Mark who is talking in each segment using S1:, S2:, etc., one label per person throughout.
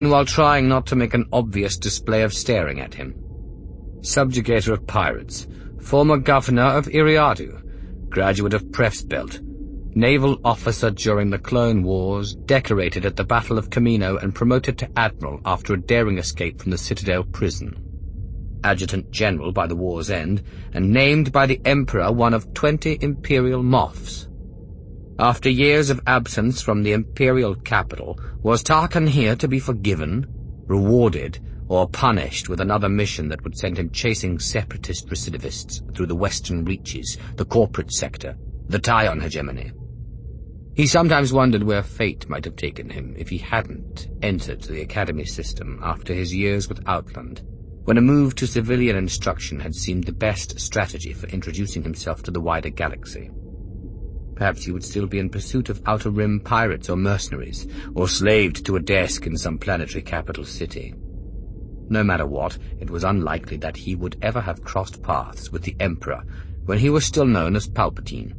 S1: while trying not to make an obvious display of staring at him. Subjugator of pirates, former governor of Iriadu, graduate of Prefsbelt, naval officer during the Clone Wars, decorated at the Battle of Camino and promoted to admiral after a daring escape from the Citadel prison. Adjutant general by the war's end, and named by the Emperor one of 20 imperial moths. After years of absence from the imperial capital, was Tarkin here to be forgiven, rewarded, or punished with another mission that would send him chasing separatist recidivists through the western reaches, the corporate sector, the Tyon hegemony? He sometimes wondered where fate might have taken him if he hadn't entered the academy system after his years with Outland, when a move to civilian instruction had seemed the best strategy for introducing himself to the wider galaxy. Perhaps he would still be in pursuit of Outer Rim pirates or mercenaries, or slaved to a desk in some planetary capital city. No matter what, it was unlikely that he would ever have crossed paths with the Emperor when he was still known as Palpatine.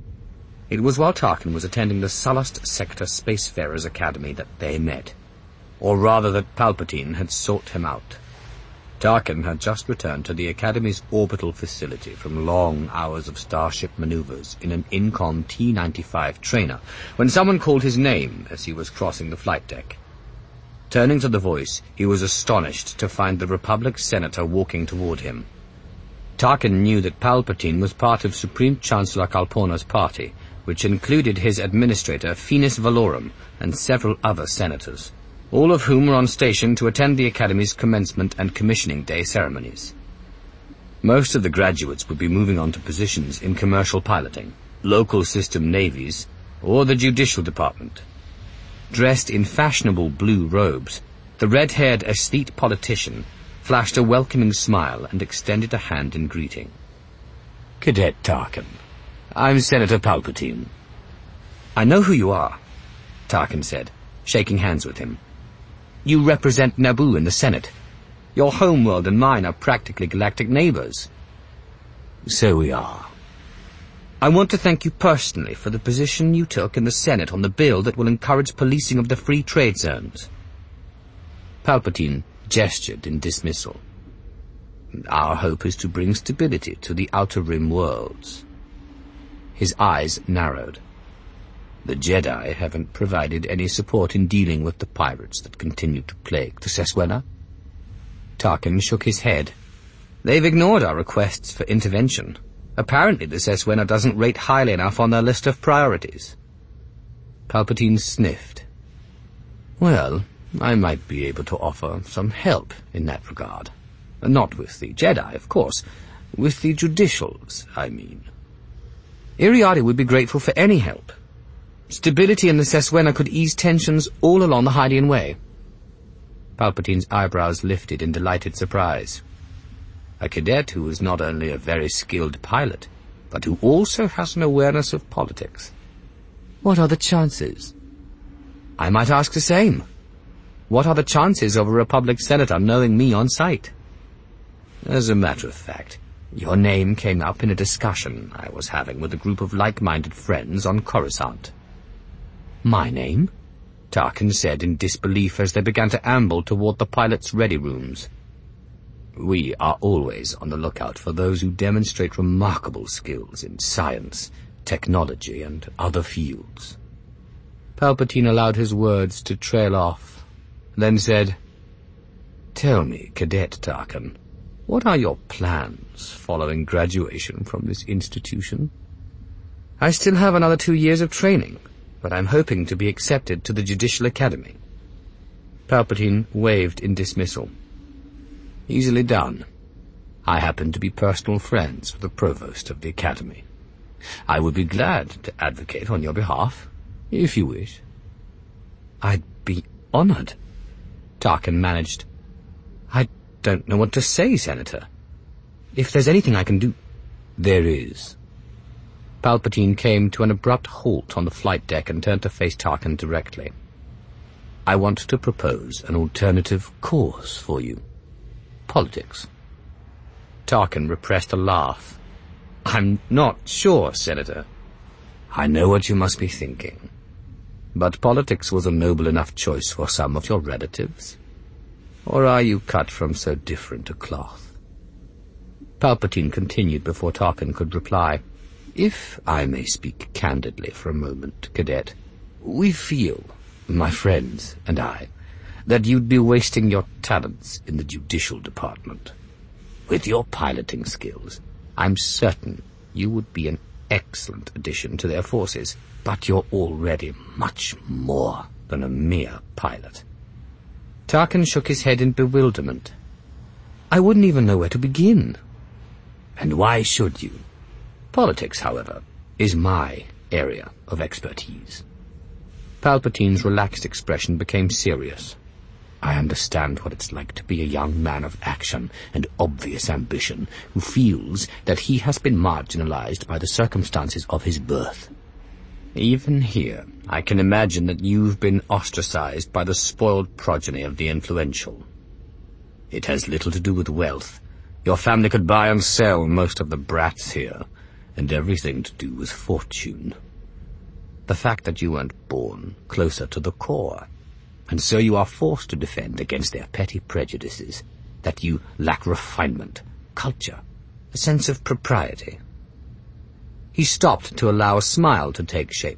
S1: It was while Tarkin was attending the Sullust Sector Spacefarers Academy that they met, or rather that Palpatine had sought him out. Tarkin had just returned to the Academy's orbital facility from long hours of starship maneuvers in an Incon T-95 trainer when someone called his name as he was crossing the flight deck. Turning to the voice, he was astonished to find the Republic senator walking toward him. Tarkin knew that Palpatine was part of Supreme Chancellor Kalpona's party, which included his administrator Finis Valorum and several other senators, all of whom were on station to attend the Academy's commencement and commissioning day ceremonies. Most of the graduates would be moving on to positions in commercial piloting, local system navies, or the judicial department. Dressed in fashionable blue robes, the red-haired aesthete politician flashed a welcoming smile and extended a hand in greeting. "Cadet Tarkin, I'm Senator Palpatine." "I know who you are," Tarkin said, shaking hands with him. "You represent Naboo in the Senate. Your homeworld and mine are practically galactic neighbors." "So we are." "I want to thank you personally for the position you took in the Senate on the bill that will encourage policing of the free trade zones." Palpatine gestured in dismissal. "Our hope is to bring stability to the Outer Rim worlds." His eyes narrowed. "The Jedi haven't provided any support in dealing with the pirates that continue to plague the Seswena?" Tarkin shook his head. "They've ignored our requests for intervention. Apparently the Seswena doesn't rate highly enough on their list of priorities." Palpatine sniffed. "Well, I might be able to offer some help in that regard. Not with the Jedi, of course. With the judicials, I mean." "Iriadi would be grateful for any help. Stability in the Seswena could ease tensions all along the Hydian Way." Palpatine's eyebrows lifted in delighted surprise. A cadet who is not only a very skilled pilot, but who also has an awareness of politics. "What are the chances?" "I might ask the same. What are the chances of a Republic senator knowing me on sight?" "As a matter of fact, your name came up in a discussion I was having with a group of like-minded friends on Coruscant." "My name?" Tarkin said in disbelief as they began to amble toward the pilots' ready rooms. "We are always on the lookout for those who demonstrate remarkable skills in science, technology, and other fields." Palpatine allowed his words to trail off, then said, "Tell me, Cadet Tarkin, what are your plans following graduation from this institution?" "I still have another 2 years of training, but I'm hoping to be accepted to the Judicial Academy." Palpatine waved in dismissal. "Easily done. I happen to be personal friends with the Provost of the Academy. I would be glad to advocate on your behalf, if you wish." "I'd be honored," Tarkin managed. "I don't know what to say, Senator. If there's anything I can do—" "There is." Palpatine came to an abrupt halt on the flight deck and turned to face Tarkin directly. "I want to propose an alternative course for you. Politics." Tarkin repressed a laugh. "I'm not sure, Senator." "I know what you must be thinking. But politics was a noble enough choice for some of your relatives? Or are you cut from so different a cloth? Palpatine continued before Tarkin could reply. If I may speak candidly for a moment, Cadet, we feel, my friends and I, that you'd be wasting your talents in the judicial department. With your piloting skills, I'm certain you would be an excellent addition to their forces, but you're already much more than a mere pilot. Tarkin shook his head in bewilderment. I wouldn't even know where to begin. And why should you? Politics, however, is my area of expertise. Palpatine's relaxed expression became serious. I understand what it's like to be a young man of action and obvious ambition who feels that he has been marginalized by the circumstances of his birth. Even here, I can imagine that you've been ostracized by the spoiled progeny of the influential. It has little to do with wealth. Your family could buy and sell most of the brats here, and everything to do with fortune. The fact that you weren't born closer to the core, and so you are forced to defend against their petty prejudices, that you lack refinement, culture, a sense of propriety. He stopped to allow a smile to take shape.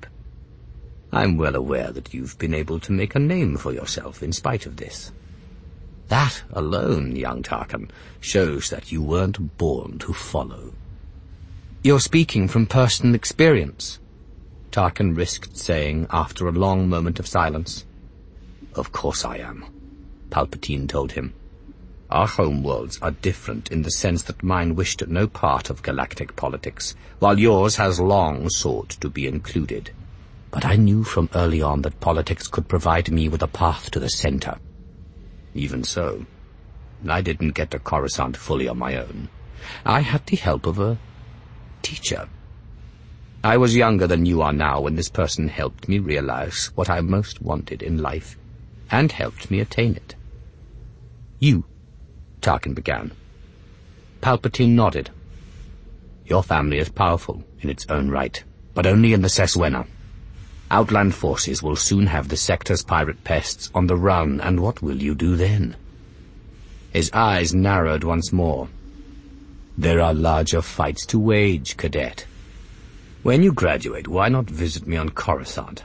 S1: I'm well aware that you've been able to make a name for yourself in spite of this. That alone, young Tarkin, shows that you weren't born to follow. You're speaking from personal experience, Tarkin risked saying after a long moment of silence. Of course I am, Palpatine told him. Our homeworlds are different in the sense that mine wished no part of galactic politics, while yours has long sought to be included. But I knew from early on that politics could provide me with a path to the center. Even so, I didn't get to Coruscant fully on my own. I had the help of a teacher. I was younger than you are now when this person helped me realize what I most wanted in life, and helped me attain it. You, Tarkin began. Palpatine nodded. Your family is powerful in its own right, but only in the Seswena. Outland forces will soon have the sector's pirate pests on the run, and what will you do then? His eyes narrowed once more. There are larger fights to wage, Cadet. When you graduate, why not visit me on Coruscant?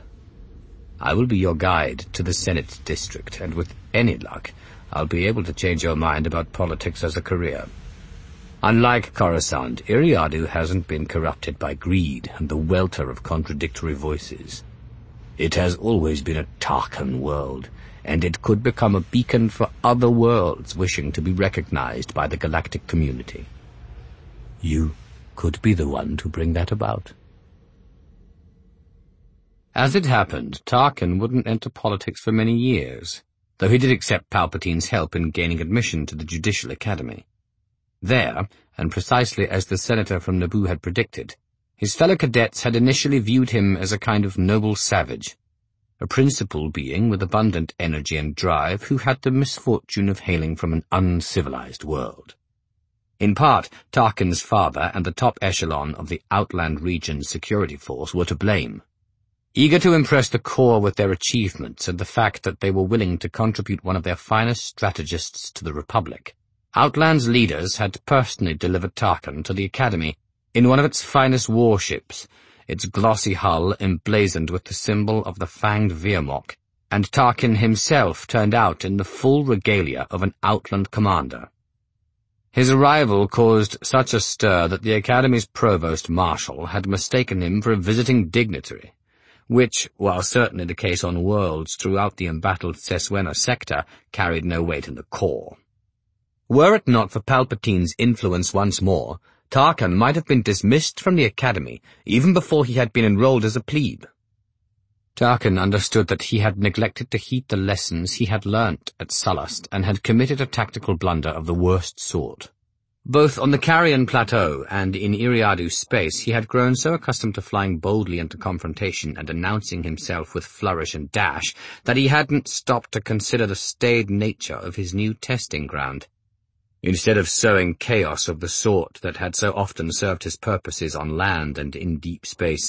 S1: I will be your guide to the Senate district, and with any luck, I'll be able to change your mind about politics as a career. Unlike Coruscant, Eriadu hasn't been corrupted by greed and the welter of contradictory voices. It has always been a Tarkin world, and it could become a beacon for other worlds wishing to be recognized by the galactic community. You could be the one to bring that about. As it happened, Tarkin wouldn't enter politics for many years, though he did accept Palpatine's help in gaining admission to the Judicial Academy. There, and precisely as the senator from Naboo had predicted, his fellow cadets had initially viewed him as a kind of noble savage, a principled being with abundant energy and drive who had the misfortune of hailing from an uncivilized world. In part, Tarkin's father and the top echelon of the Outland Region's security force were to blame. Eager to impress the Corps with their achievements and the fact that they were willing to contribute one of their finest strategists to the Republic, Outland's leaders had personally delivered Tarkin to the Academy in one of its finest warships, its glossy hull emblazoned with the symbol of the fanged Veermok, and Tarkin himself turned out in the full regalia of an Outland commander. His arrival caused such a stir that the Academy's provost marshal had mistaken him for a visiting dignitary, which, while certainly the case on worlds throughout the embattled Seswena sector, carried no weight in the core. Were it not for Palpatine's influence once more, Tarkin might have been dismissed from the Academy even before he had been enrolled as a plebe. Tarkin understood that he had neglected to heed the lessons he had learnt at Sullust and had committed a tactical blunder of the worst sort. Both on the Carrion Plateau and in Eriadu space he had grown so accustomed to flying boldly into confrontation and announcing himself with flourish and dash that he hadn't stopped to consider the staid nature of his new testing ground. Instead of sowing chaos of the sort that had so often served his purposes on land and in deep space,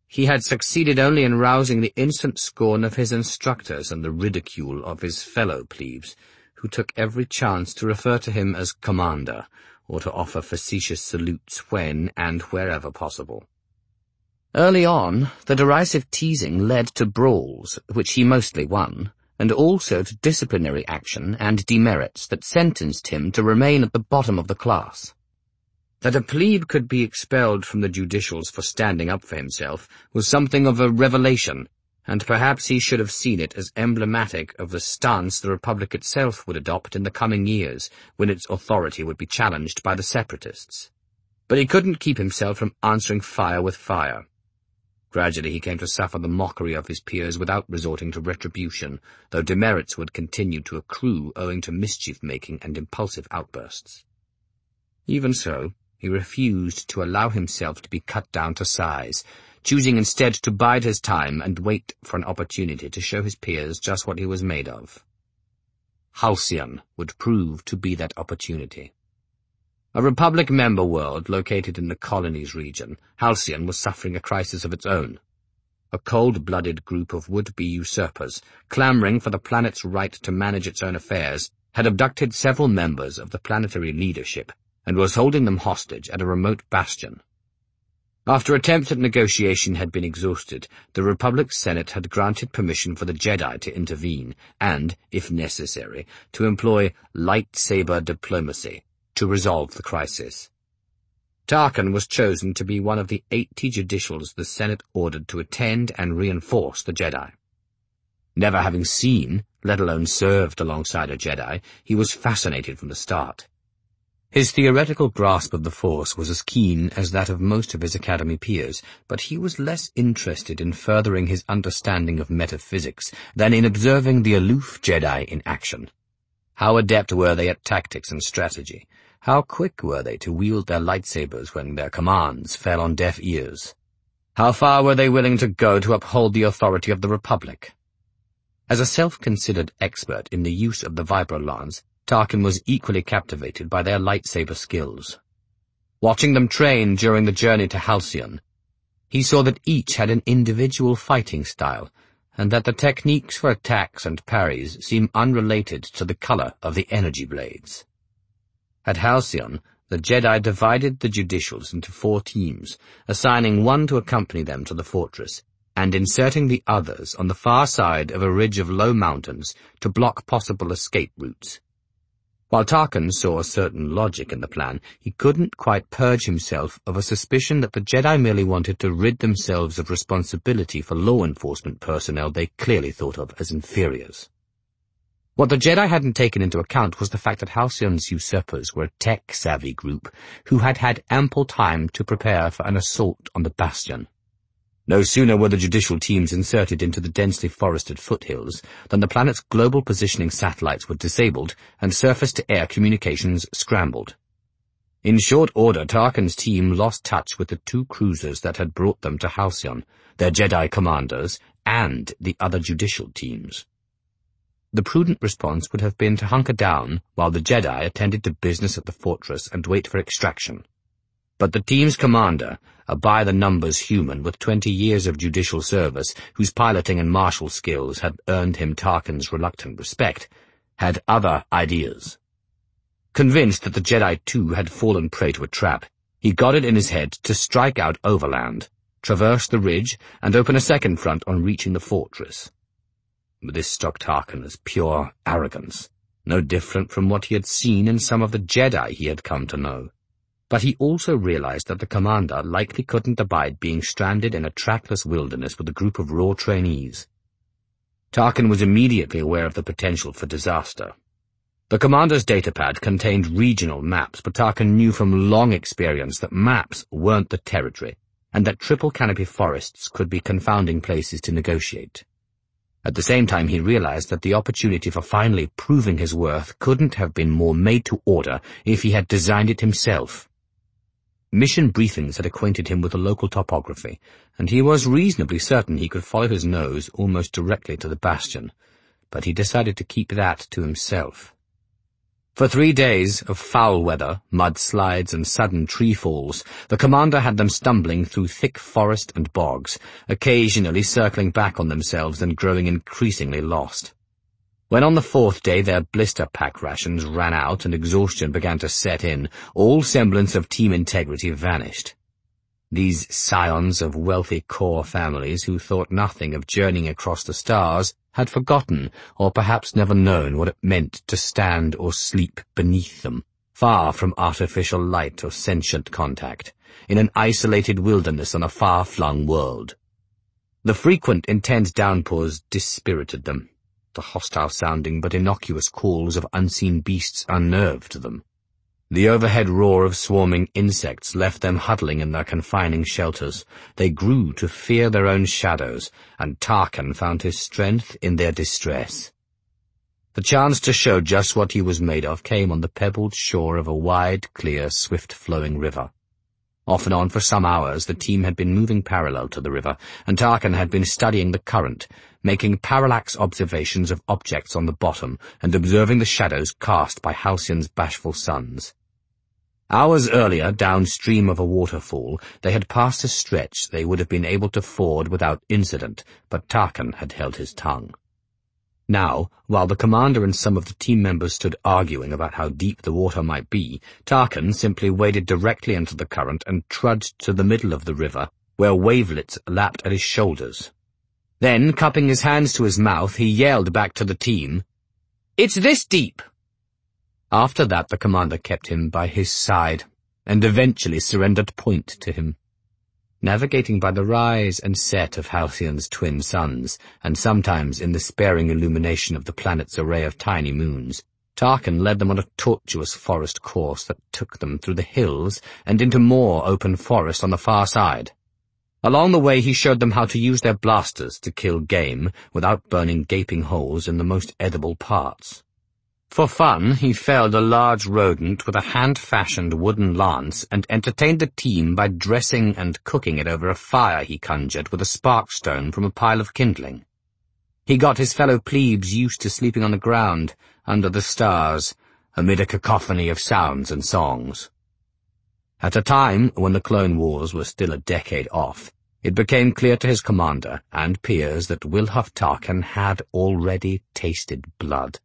S1: He had succeeded only in rousing the instant scorn of his instructors and the ridicule of his fellow plebes, who took every chance to refer to him as Commander, or to offer facetious salutes when and wherever possible. Early on, the derisive teasing led to brawls, which he mostly won, and also to disciplinary action and demerits that sentenced him to remain at the bottom of the class. That a plebe could be expelled from the judicials for standing up for himself was something of a revelation, and perhaps he should have seen it as emblematic of the stance the Republic itself would adopt in the coming years, when its authority would be challenged by the separatists. But he couldn't keep himself from answering fire with fire. Gradually he came to suffer the mockery of his peers without resorting to retribution, though demerits would continue to accrue owing to mischief-making and impulsive outbursts. Even so, he refused to allow himself to be cut down to size, choosing instead to bide his time and wait for an opportunity to show his peers just what he was made of. Halcyon would prove to be that opportunity. A Republic member world located in the Colonies region, Halcyon was suffering a crisis of its own. A cold-blooded group of would-be usurpers, clamoring for the planet's right to manage its own affairs, had abducted several members of the planetary leadership and was holding them hostage at a remote bastion. After attempts at negotiation had been exhausted, the Republic's Senate had granted permission for the Jedi to intervene and, if necessary, to employ lightsaber diplomacy to resolve the crisis. Tarkin was chosen to be one of the 80 judicials the Senate ordered to attend and reinforce the Jedi. Never having seen, let alone served alongside a Jedi, he was fascinated from the start. His theoretical grasp of the Force was as keen as that of most of his Academy peers, but he was less interested in furthering his understanding of metaphysics than in observing the aloof Jedi in action. How adept were they at tactics and strategy? How quick were they to wield their lightsabers when their commands fell on deaf ears? How far were they willing to go to uphold the authority of the Republic? As a self-considered expert in the use of the Vibrolance, Tarkin was equally captivated by their lightsaber skills. Watching them train during the journey to Halcyon, he saw that each had an individual fighting style, and that the techniques for attacks and parries seemed unrelated to the color of the energy blades. At Halcyon, the Jedi divided the judicials into 4 teams, assigning one to accompany them to the fortress, and inserting the others on the far side of a ridge of low mountains to block possible escape routes. While Tarkin saw a certain logic in the plan, he couldn't quite purge himself of a suspicion that the Jedi merely wanted to rid themselves of responsibility for law enforcement personnel they clearly thought of as inferiors. What the Jedi hadn't taken into account was the fact that Halcyon's usurpers were a tech-savvy group who had had ample time to prepare for an assault on the bastion. No sooner were the judicial teams inserted into the densely forested foothills than the planet's global positioning satellites were disabled and surface-to-air communications scrambled. In short order, Tarkin's team lost touch with the 2 cruisers that had brought them to Halcyon, their Jedi commanders, and the other judicial teams. The prudent response would have been to hunker down while the Jedi attended to business at the fortress and wait for extraction. But the team's commander, a by-the-numbers human with 20 years of judicial service, whose piloting and martial skills had earned him Tarkin's reluctant respect, had other ideas. Convinced that the Jedi too had fallen prey to a trap, he got it in his head to strike out overland, traverse the ridge, and open a second front on reaching the fortress. But this struck Tarkin as pure arrogance, no different from what he had seen in some of the Jedi he had come to know. But he also realized that the commander likely couldn't abide being stranded in a trackless wilderness with a group of raw trainees. Tarkin was immediately aware of the potential for disaster. The commander's datapad contained regional maps, but Tarkin knew from long experience that maps weren't the territory, and that triple canopy forests could be confounding places to negotiate. At the same time, he realized that the opportunity for finally proving his worth couldn't have been more made to order if he had designed it himself. Mission briefings had acquainted him with the local topography, and he was reasonably certain he could follow his nose almost directly to the bastion, but he decided to keep that to himself. For 3 days of foul weather, mudslides, and sudden tree falls, the commander had them stumbling through thick forest and bogs, occasionally circling back on themselves and growing increasingly lost. When on the 4th day their blister pack rations ran out and exhaustion began to set in, all semblance of team integrity vanished. These scions of wealthy Corps families who thought nothing of journeying across the stars had forgotten, or perhaps never known, what it meant to stand or sleep beneath them, far from artificial light or sentient contact, in an isolated wilderness on a far-flung world. The frequent intense downpours dispirited them. The hostile-sounding but innocuous calls of unseen beasts unnerved them. The overhead roar of swarming insects left them huddling in their confining shelters. They grew to fear their own shadows, and Tarkin found his strength in their distress. The chance to show just what he was made of came on the pebbled shore of a wide, clear, swift-flowing river. Off and on for some hours the team had been moving parallel to the river, and Tarkin had been studying the current, making parallax observations of objects on the bottom and observing the shadows cast by Halcyon's bashful sons. Hours earlier, downstream of a waterfall, they had passed a stretch they would have been able to ford without incident, but Tarkin had held his tongue. Now, while the commander and some of the team members stood arguing about how deep the water might be, Tarkin simply waded directly into the current and trudged to the middle of the river, where wavelets lapped at his shoulders. Then, cupping his hands to his mouth, he yelled back to the team, "It's this deep!" After that, the commander kept him by his side, and eventually surrendered point to him. Navigating by the rise and set of Halcyon's twin suns, and sometimes in the sparing illumination of the planet's array of tiny moons, Tarkin led them on a tortuous forest course that took them through the hills and into more open forest on the far side. Along the way he showed them how to use their blasters to kill game without burning gaping holes in the most edible parts. For fun, he felled a large rodent with a hand-fashioned wooden lance and entertained the team by dressing and cooking it over a fire he conjured with a sparkstone from a pile of kindling. He got his fellow plebes used to sleeping on the ground, under the stars, amid a cacophony of sounds and songs. At a time when the Clone Wars were still a decade off, it became clear to his commander and peers that Wilhuff Tarkin had already tasted blood.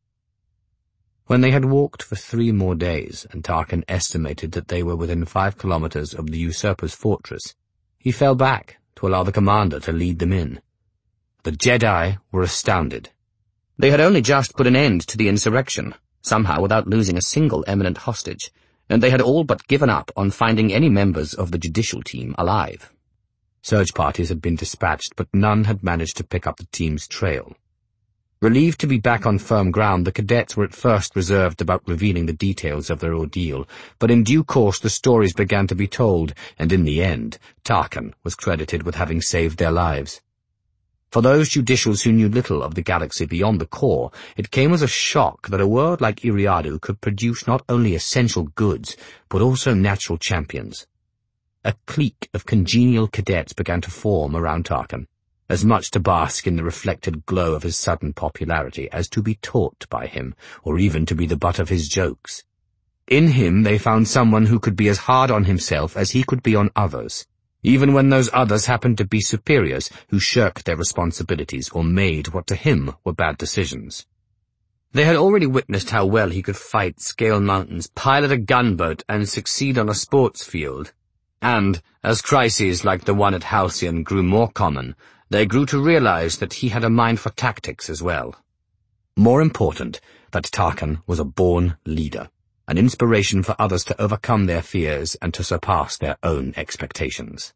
S1: When they had walked for 3 more days, and Tarkin estimated that they were within 5 kilometers of the usurper's fortress, he fell back to allow the commander to lead them in. The Jedi were astounded. They had only just put an end to the insurrection, somehow without losing a single eminent hostage, and they had all but given up on finding any members of the judicial team alive. Search parties had been dispatched, but none had managed to pick up the team's trail. Relieved to be back on firm ground, the cadets were at first reserved about revealing the details of their ordeal, but in due course the stories began to be told, and in the end, Tarkin was credited with having saved their lives. For those judicials who knew little of the galaxy beyond the core, it came as a shock that a world like Eriadu could produce not only essential goods, but also natural champions. A clique of congenial cadets began to form around Tarkin, as much to bask in the reflected glow of his sudden popularity as to be taught by him, or even to be the butt of his jokes. In him they found someone who could be as hard on himself as he could be on others, even when those others happened to be superiors who shirked their responsibilities or made what to him were bad decisions. They had already witnessed how well he could fight, scale mountains, pilot a gunboat, and succeed on a sports field. And, as crises like the one at Halcyon grew more common, they grew to realize that he had a mind for tactics as well. More important, that Tarkin was a born leader, an inspiration for others to overcome their fears and to surpass their own expectations.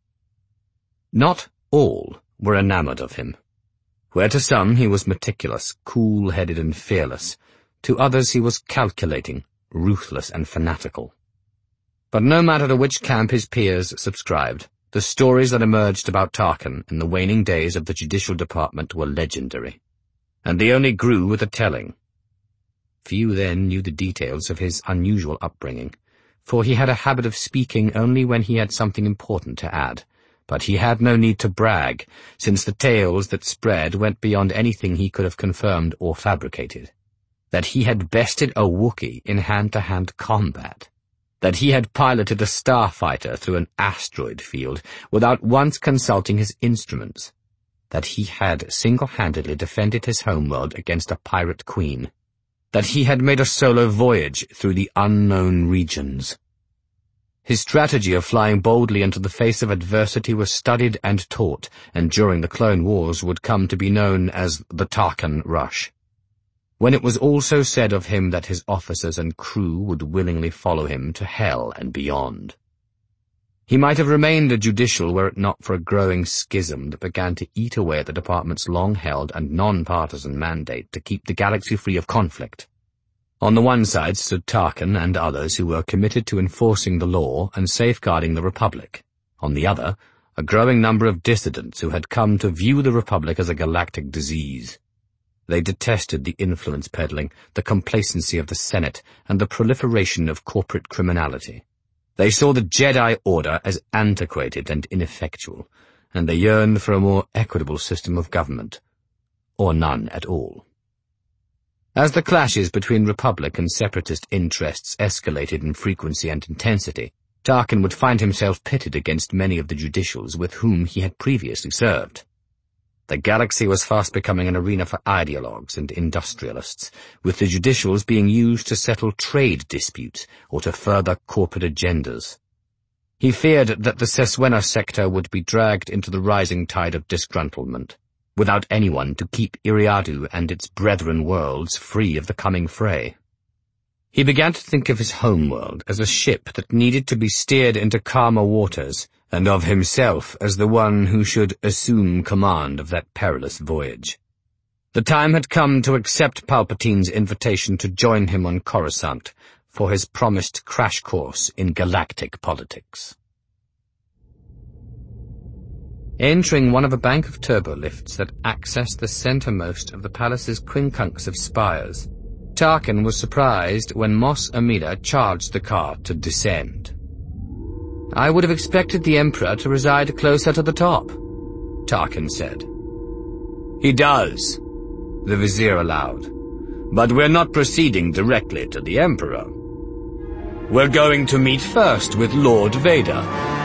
S1: Not all were enamored of him. Where to some he was meticulous, cool-headed and fearless, to others he was calculating, ruthless and fanatical. But no matter to which camp his peers subscribed, the stories that emerged about Tarkin in the waning days of the Judicial Department were legendary, and they only grew with the telling. Few then knew the details of his unusual upbringing, for he had a habit of speaking only when he had something important to add, but he had no need to brag, since the tales that spread went beyond anything he could have confirmed or fabricated. that he had bested a Wookiee in hand-to-hand combat, that he had piloted a starfighter through an asteroid field without once consulting his instruments, that he had single-handedly defended his homeworld against a pirate queen, that he had made a solo voyage through the unknown regions. His strategy of flying boldly into the face of adversity was studied and taught, and during the Clone Wars would come to be known as the Tarkin Rush. When it was also said of him that his officers and crew would willingly follow him to hell and beyond. He might have remained a judicial were it not for a growing schism that began to eat away at the department's long-held and non-partisan mandate to keep the galaxy free of conflict. On the one side stood Tarkin and others who were committed to enforcing the law and safeguarding the Republic. On the other, a growing number of dissidents who had come to view the Republic as a galactic disease. They detested the influence peddling, the complacency of the Senate, and the proliferation of corporate criminality. They saw the Jedi Order as antiquated and ineffectual, and they yearned for a more equitable system of government, or none at all. As the clashes between Republic and Separatist interests escalated in frequency and intensity, Tarkin would find himself pitted against many of the judicials with whom he had previously served. The galaxy was fast becoming an arena for ideologues and industrialists, with the judicials being used to settle trade disputes or to further corporate agendas. He feared that the Seswena sector would be dragged into the rising tide of disgruntlement, without anyone to keep Iriadu and its brethren worlds free of the coming fray. He began to think of his homeworld as a ship that needed to be steered into calmer waters, and of himself as the one who should assume command of that perilous voyage. The time had come to accept Palpatine's invitation to join him on Coruscant for his promised crash course in galactic politics. Entering one of a bank of turbolifts that accessed the centermost of the palace's quincunx of spires, Tarkin was surprised when Mos Amida charged the car to descend. "I would have expected the Emperor to reside closer to the top," Tarkin said. "He does," the Vizier allowed, "but we're not proceeding directly to the Emperor. We're going to meet first with Lord Vader."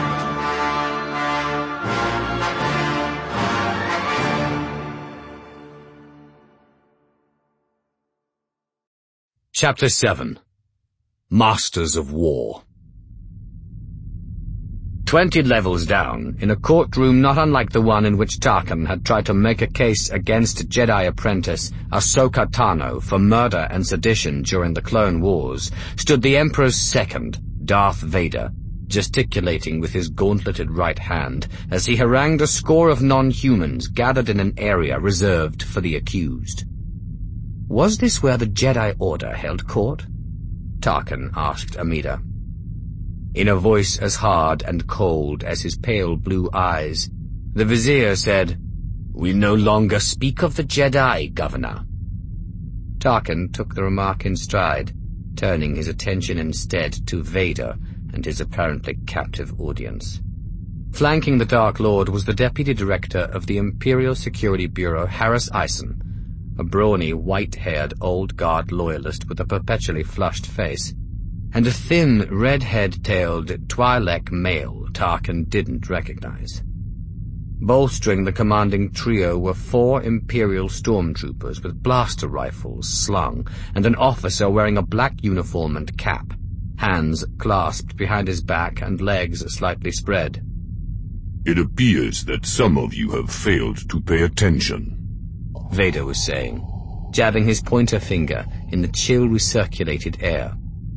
S1: Chapter 7. Masters of War. 20 levels down, in a courtroom not unlike the one in which Tarkin had tried to make a case against Jedi apprentice Ahsoka Tano for murder and sedition during the Clone Wars, stood the Emperor's second, Darth Vader, gesticulating with his gauntleted right hand as he harangued a score of non-humans gathered in an area reserved for the accused. Was this where the Jedi Order held court? Tarkin asked Amida. In a voice as hard and cold as his pale blue eyes, the Vizier said, "We no longer speak of the Jedi, Governor." Tarkin took the remark in stride, turning his attention instead to Vader and his apparently captive audience. Flanking the Dark Lord was the Deputy Director of the Imperial Security Bureau, Harris Ison, a brawny, white-haired old guard loyalist with a perpetually flushed face, and a thin, red-head-tailed Twi'lek male Tarkin didn't recognize. Bolstering the commanding trio were 4 Imperial stormtroopers with blaster rifles slung, and an officer wearing a black uniform and cap, hands clasped behind his back and legs slightly spread.
S2: "It appears that some of you have failed to pay attention,"
S1: Vader was saying, jabbing his pointer finger in the chill recirculated air.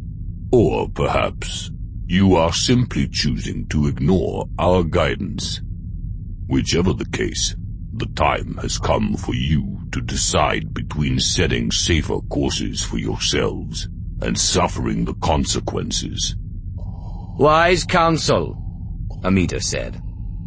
S2: "Or perhaps you are simply choosing to ignore our guidance. Whichever the case, the time has come for you to decide between setting safer courses for yourselves and suffering the consequences."
S1: "Wise counsel," Amida said.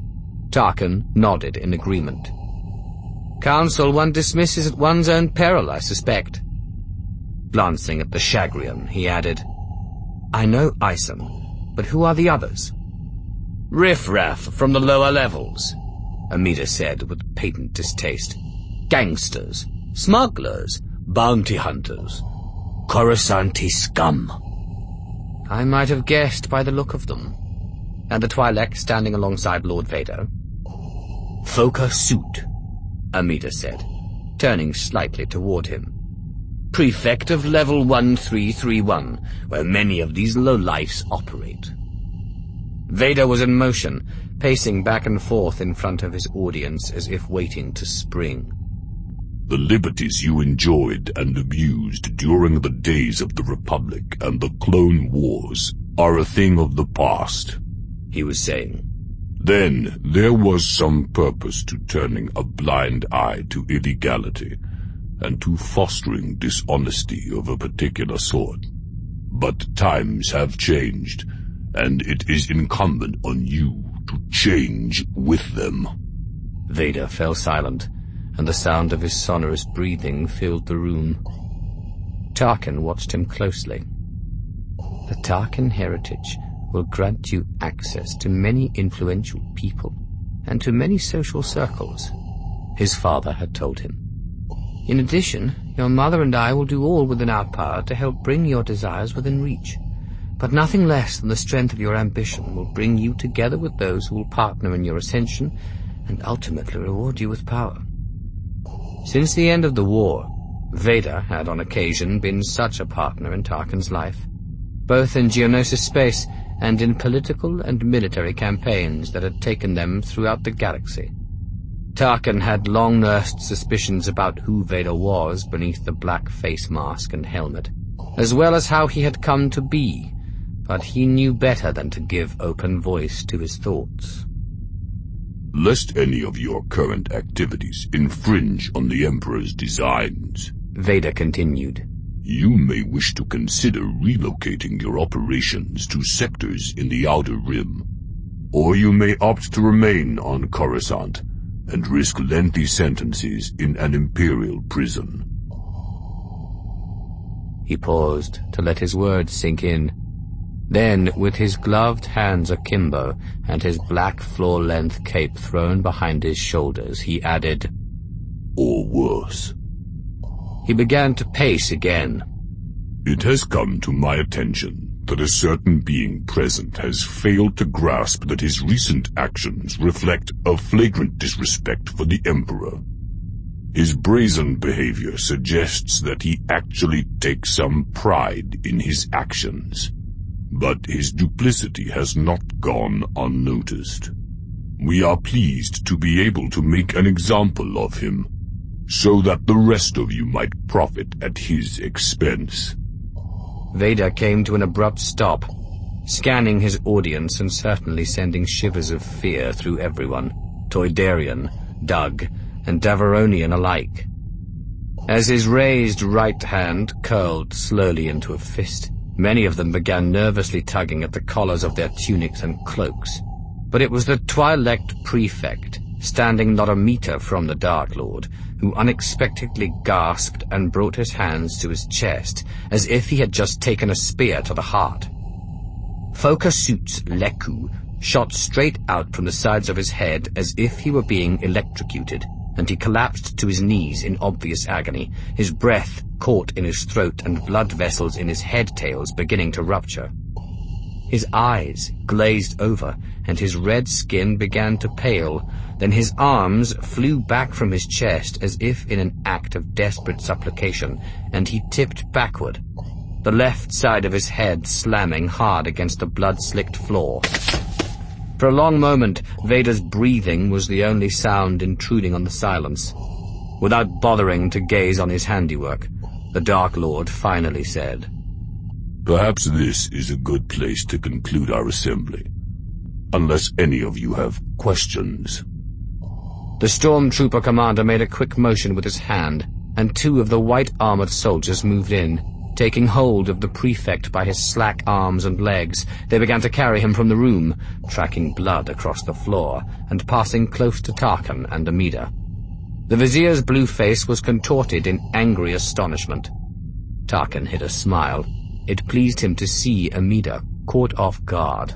S1: Tarkin nodded in agreement. "Counsel one dismisses at one's own peril, I suspect." Glancing at the Chagrian, he added, "I know Ison, but who are the others?" "Riff-raff from the lower levels," Amida said with patent distaste. "Gangsters, smugglers, bounty hunters,
S3: Coruscanti scum."
S1: I might have guessed by the look of them. And the Twi'lek standing alongside Lord Vader?
S3: "Foka Suit,"
S1: Amida said, turning slightly toward him. "Prefect of Level 1331, where many of these lowlifes operate." Vader was in motion, pacing back and forth in front of his audience as if waiting to spring.
S2: "The liberties you enjoyed and abused during the days of the Republic and the Clone Wars are a thing of the past,"
S1: he was saying.
S2: "Then there was some purpose to turning a blind eye to illegality and to fostering dishonesty of a particular sort. But times have changed, and it is incumbent on you to change with them."
S1: Vader fell silent, and the sound of his sonorous breathing filled the room. Tarkin watched him closely. The Tarkin heritage will grant you access to many influential people and to many social circles, his father had told him. In addition, your mother and I will do all within our power to help bring your desires within reach. But nothing less than the strength of your ambition will bring you together with those who will partner in your ascension and ultimately reward you with power. Since the end of the war, Vader had on occasion been such a partner in Tarkin's life, both in Geonosis space and in political and military campaigns that had taken them throughout the galaxy. Tarkin had long nursed suspicions about who Vader was beneath the black face mask and helmet, as well as how he had come to be, but he knew better than to give open voice to his thoughts.
S2: "Lest any of your current activities infringe on the Emperor's designs,"
S1: Vader continued,
S2: "you may wish to consider relocating your operations to sectors in the Outer Rim, or you may opt to remain on Coruscant and risk lengthy sentences in an Imperial prison."
S1: He paused to let his words sink in. Then, with his gloved hands akimbo and his black floor-length cape thrown behind his shoulders, he added,
S2: "Or worse."
S1: He began to pace again.
S2: "It has come to my attention that a certain being present has failed to grasp that his recent actions reflect a flagrant disrespect for the Emperor. His brazen behavior suggests that he actually takes some pride in his actions, but his duplicity has not gone unnoticed. We are pleased to be able to make an example of him, so that the rest of you might profit at his expense."
S1: Vader came to an abrupt stop, scanning his audience and certainly sending shivers of fear through everyone, Toydarian, Dug, and Davaronian alike. As his raised right hand curled slowly into a fist, many of them began nervously tugging at the collars of their tunics and cloaks. But it was the Twi'lek prefect, standing not a meter from the Dark Lord, who unexpectedly gasped and brought his hands to his chest, as if he had just taken a spear to the heart. Foka Suit's Leku shot straight out from the sides of his head as if he were being electrocuted, and he collapsed to his knees in obvious agony, his breath caught in his throat and blood vessels in his head tails beginning to rupture. His eyes glazed over, and his red skin began to pale. Then his arms flew back from his chest as if in an act of desperate supplication, and he tipped backward, the left side of his head slamming hard against the blood-slicked floor. For a long moment, Vader's breathing was the only sound intruding on the silence. Without bothering to gaze on his handiwork, the Dark Lord finally said,
S2: "Perhaps this is a good place to conclude our assembly, unless any of you have questions."
S1: The stormtrooper commander made a quick motion with his hand, and two of the white-armored soldiers moved in. Taking hold of the prefect by his slack arms and legs, they began to carry him from the room, tracking blood across the floor, and passing close to Tarkin and Amida. The vizier's blue face was contorted in angry astonishment. Tarkin hid a smile. It pleased him to see Amida caught off guard.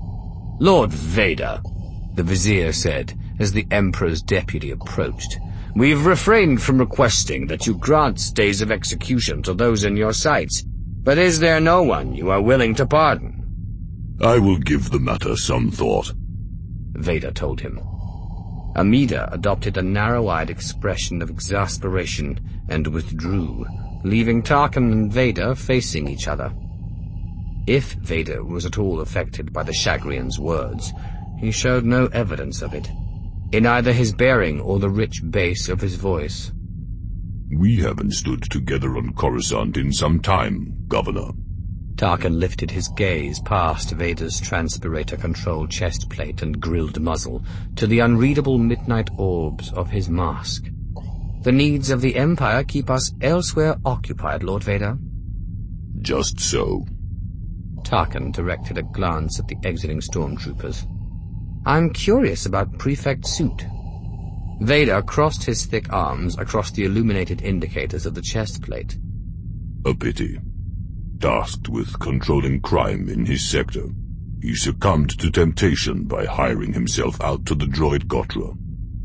S1: "Lord Vader," the vizier said, as the Emperor's deputy approached, We've refrained from requesting that you grant stays of execution to those in your sights, but is there no one you are willing to pardon?
S2: I will give the matter some thought,
S1: Vader told him. Amida adopted a narrow-eyed expression of exasperation and withdrew, leaving Tarkin and Vader facing each other. If Vader was at all affected by the Chagrian's words, he showed no evidence of it, in either his bearing or the rich bass of his voice.
S2: We haven't stood together on Coruscant in some time, Governor.
S1: Tarkin lifted his gaze past Vader's transpirator-controlled chest plate and grilled muzzle to the unreadable midnight orbs of his mask. The needs of the Empire keep us elsewhere occupied, Lord Vader.
S2: Just so.
S1: Tarkin directed a glance at the exiting stormtroopers. I'm curious about Prefect Suit. Vader crossed his thick arms across the illuminated indicators of the chest plate.
S2: A pity. Tasked with controlling crime in his sector, he succumbed to temptation by hiring himself out to the droid Gotra.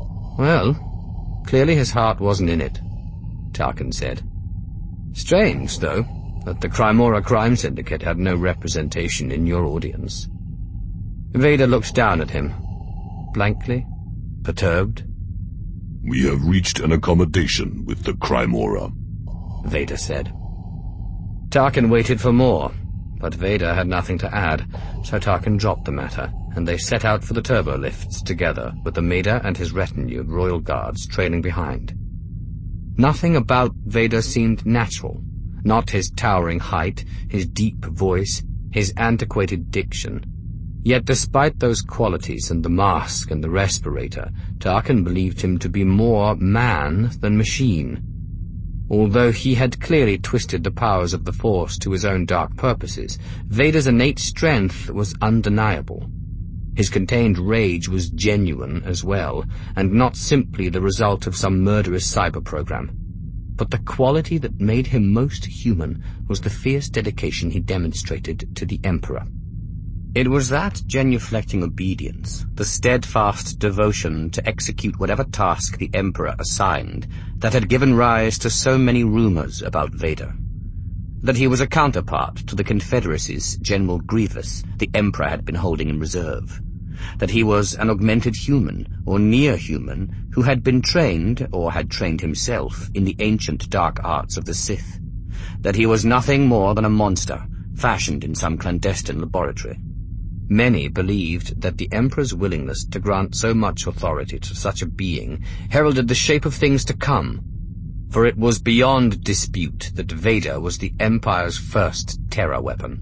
S1: Well, clearly his heart wasn't in it, Tarkin said. Strange, though, that the Crymora Crime Syndicate had no representation in your audience. Vader looked down at him, blankly, perturbed.
S2: We have reached an accommodation with the Crymora,
S1: Vader said. Tarkin waited for more, but Vader had nothing to add, so Tarkin dropped the matter, and they set out for the turbo lifts together, with the Maeder and his retinue of royal guards trailing behind. Nothing about Vader seemed natural, not his towering height, his deep voice, his antiquated diction. Yet despite those qualities and the mask and the respirator, Tarkin believed him to be more man than machine. Although he had clearly twisted the powers of the Force to his own dark purposes, Vader's innate strength was undeniable. His contained rage was genuine as well, and not simply the result of some murderous cyber program. But the quality that made him most human was the fierce dedication he demonstrated to the Emperor. It was that genuflecting obedience, the steadfast devotion to execute whatever task the Emperor assigned, that had given rise to so many rumors about Vader. That he was a counterpart to the Confederacy's General Grievous the Emperor had been holding in reserve. That he was an augmented human, or near-human, who had been trained, or had trained himself, in the ancient dark arts of the Sith. That he was nothing more than a monster, fashioned in some clandestine laboratory. Many believed that the Emperor's willingness to grant so much authority to such a being heralded the shape of things to come, for it was beyond dispute that Vader was the Empire's first terror weapon.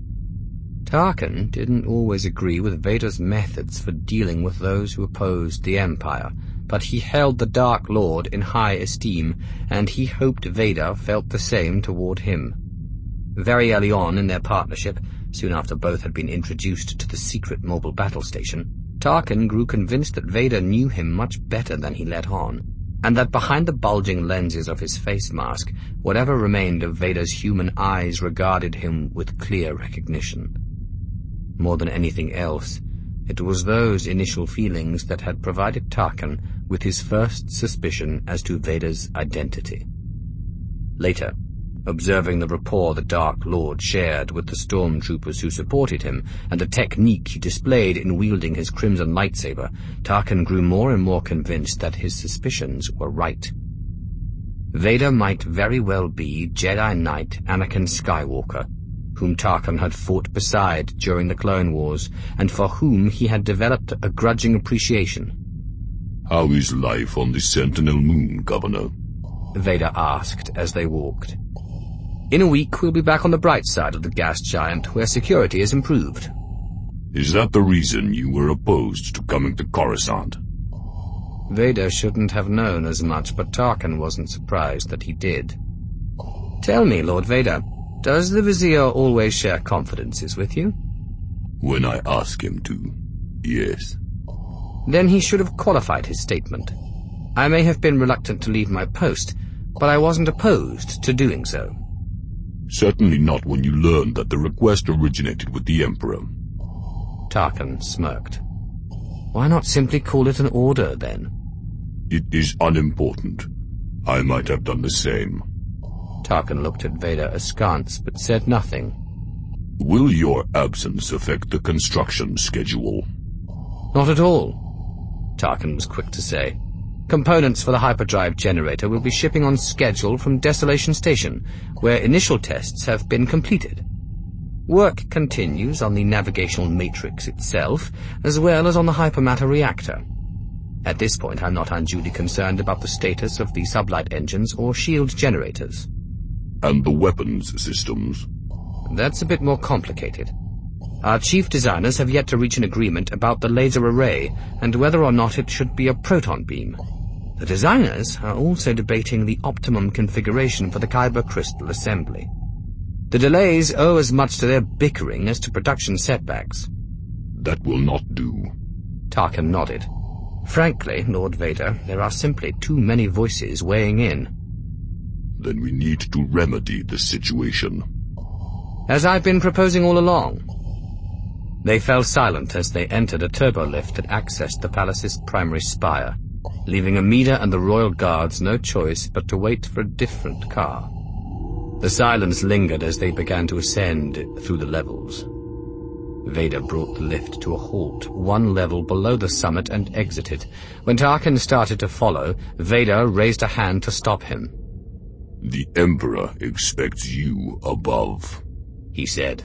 S1: Tarkin didn't always agree with Vader's methods for dealing with those who opposed the Empire, but he held the Dark Lord in high esteem, and he hoped Vader felt the same toward him. Very early on in their partnership, soon after both had been introduced to the secret mobile battle station, Tarkin grew convinced that Vader knew him much better than he let on, and that behind the bulging lenses of his face mask, whatever remained of Vader's human eyes regarded him with clear recognition. More than anything else, it was those initial feelings that had provided Tarkin with his first suspicion as to Vader's identity. Later, observing the rapport the Dark Lord shared with the stormtroopers who supported him, and the technique he displayed in wielding his crimson lightsaber, Tarkin grew more and more convinced that his suspicions were right. Vader might very well be Jedi Knight Anakin Skywalker, whom Tarkin had fought beside during the Clone Wars, and for whom he had developed a grudging appreciation.
S2: How is life on the Sentinel Moon, Governor?
S1: Vader asked as they walked. In a week we'll be back on the bright side of the gas giant, where security is improved.
S2: Is that the reason you were opposed to coming to Coruscant?
S1: Vader shouldn't have known as much, but Tarkin wasn't surprised that he did. Tell me, Lord Vader, does the Vizier always share confidences with you?
S2: When I ask him to, yes.
S1: Then he should have qualified his statement. I may have been reluctant to leave my post, but I wasn't opposed to doing so.
S2: Certainly not when you learned that the request originated with the Emperor.
S1: Tarkin smirked. Why not simply call it an order, then?
S2: It is unimportant. I might have done the same.
S1: Tarkin looked at Vader askance, but said nothing.
S2: Will your absence affect the construction schedule?
S1: Not at all, Tarkin was quick to say. Components for the hyperdrive generator will be shipping on schedule from Desolation Station, where initial tests have been completed. Work continues on the navigational matrix itself, as well as on the hypermatter reactor. At this point, I'm not unduly concerned about the status of the sublight engines or shield generators.
S2: And the weapons systems?
S1: That's a bit more complicated. Our chief designers have yet to reach an agreement about the laser array and whether or not it should be a proton beam. The designers are also debating the optimum configuration for the Kyber crystal assembly. The delays owe as much to their bickering as to production setbacks.
S2: That will not do.
S1: Tarkin nodded. Frankly, Lord Vader, there are simply too many voices weighing in.
S2: Then we need to remedy the situation.
S1: As I've been proposing all along. They fell silent as they entered a turbolift that accessed the palace's primary spire, leaving Amida and the royal guards no choice but to wait for a different car. The silence lingered as they began to ascend through the levels. Vader brought the lift to a halt, one level below the summit, and exited. When Tarkin started to follow, Vader raised a hand to stop him.
S2: The Emperor expects you above,
S1: he said.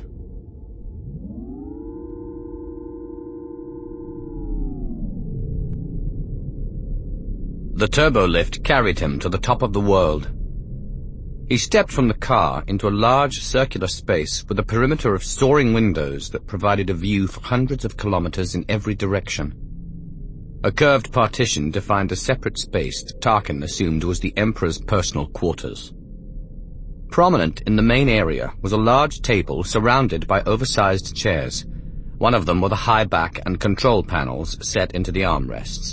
S1: The turbolift carried him to the top of the world. He stepped from the car into a large circular space with a perimeter of soaring windows that provided a view for hundreds of kilometers in every direction. A curved partition defined a separate space that Tarkin assumed was the Emperor's personal quarters. Prominent in the main area was a large table surrounded by oversized chairs, one of them with a high back and control panels set into the armrests.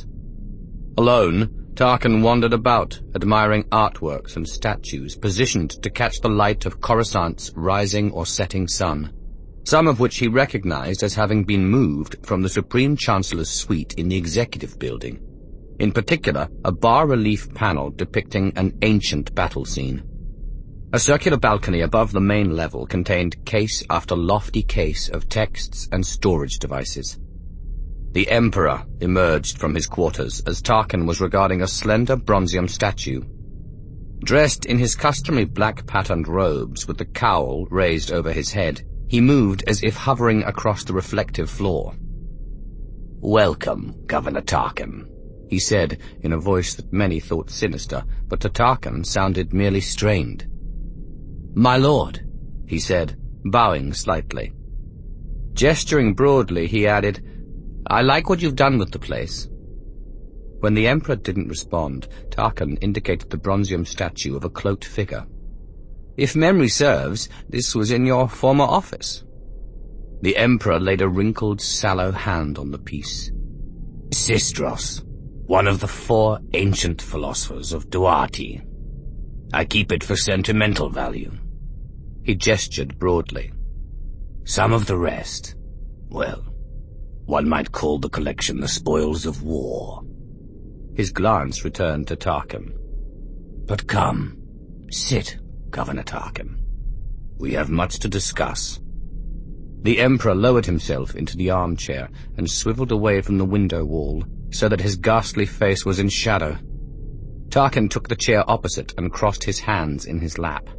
S1: Alone, Tarkin wandered about, admiring artworks and statues positioned to catch the light of Coruscant's rising or setting sun, some of which he recognized as having been moved from the Supreme Chancellor's suite in the Executive Building, in particular a bas-relief panel depicting an ancient battle scene. A circular balcony above the main level contained case after lofty case of texts and storage devices. The Emperor emerged from his quarters as Tarkin was regarding a slender bronzium statue. Dressed in his customary black-patterned robes with the cowl raised over his head, he moved as if hovering across the reflective floor. "Welcome, Governor Tarkin," he said in a voice that many thought sinister, but to Tarkin sounded merely strained. "My lord," he said, bowing slightly. Gesturing broadly, he added, "I like what you've done with the place." When the Emperor didn't respond, Tarkin indicated the bronzium statue of a cloaked figure. "If memory serves, this was in your former office." The Emperor laid a wrinkled, sallow hand on the piece. "Sistros, one of the 4 ancient philosophers of Duati. I keep it for sentimental value." He gestured broadly. "Some of the rest, well, one might call the collection the spoils of war." His glance returned to Tarkin. "But come, sit, Governor Tarkin. We have much to discuss." The Emperor lowered himself into the armchair and swiveled away from the window wall so that his ghastly face was in shadow. Tarkin took the chair opposite and crossed his hands in his lap.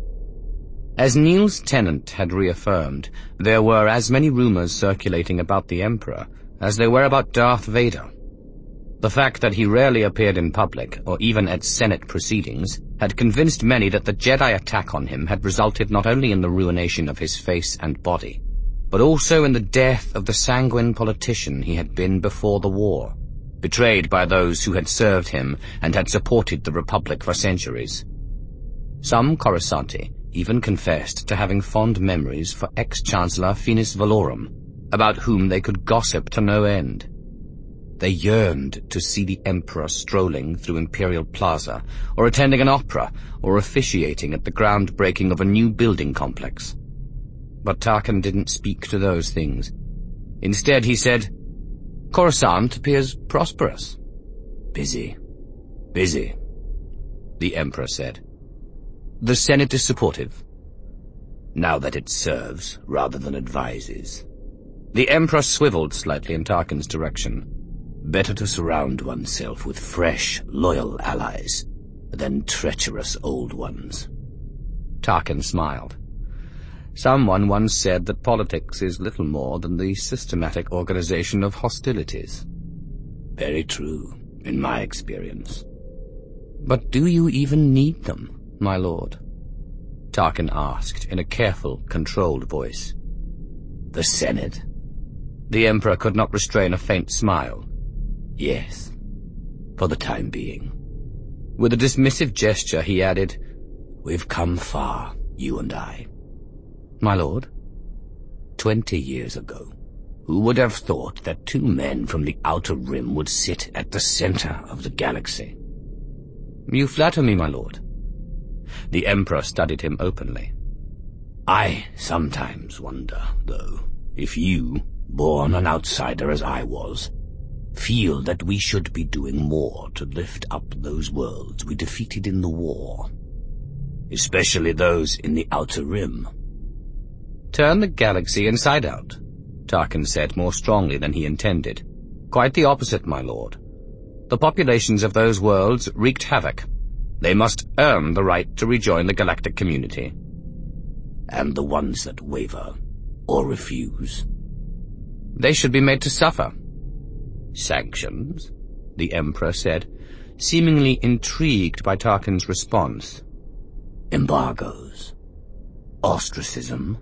S1: As Niels Tennant had reaffirmed, there were as many rumors circulating about the Emperor as there were about Darth Vader. The fact that he rarely appeared in public, or even at Senate proceedings, had convinced many that the Jedi attack on him had resulted not only in the ruination of his face and body, but also in the death of the sanguine politician he had been before the war, betrayed by those who had served him and had supported the Republic for centuries. Some Coruscanti even confessed to having fond memories for ex-Chancellor Finis Valorum, about whom they could gossip to no end. They yearned to see the Emperor strolling through Imperial Plaza, or attending an opera, or officiating at the groundbreaking of a new building complex. But Tarkin didn't speak to those things. Instead, he said, "Coruscant appears prosperous. Busy. Busy, the Emperor said. The Senate is supportive, now that it serves rather than advises. The Emperor swiveled slightly in Tarkin's direction. Better to surround oneself with fresh, loyal allies than treacherous old ones. Tarkin smiled. Someone once said that politics is little more than the systematic organization of hostilities. Very true, in my experience. But do you even need them, my lord? Tarkin asked in a careful, controlled voice. The Senate? The Emperor could not restrain a faint smile. Yes, for the time being. With a dismissive gesture, he added, We've come far, you and I. My lord, 20 years ago, who would have thought that two men from the Outer Rim would sit at the center of the galaxy? You flatter me, my lord. The Emperor studied him openly. I sometimes wonder, though, if you, born an outsider as I was, feel that we should be doing more to lift up those worlds we defeated in the war, especially those in the Outer Rim. Turn the galaxy inside out, Tarkin said more strongly than he intended. Quite the opposite, my lord. The populations of those worlds wreaked havoc. They must earn the right to rejoin the galactic community. And the ones that waver or refuse? They should be made to suffer. Sanctions, the Emperor said, seemingly intrigued by Tarkin's response. Embargoes. Ostracism.